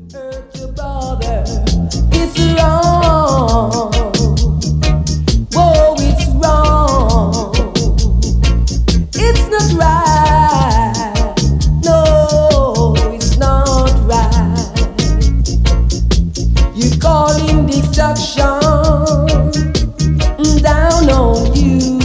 Hurt your brother, it's wrong. Whoa, it's wrong. It's not right. No, it's not right. You calling destruction down on you.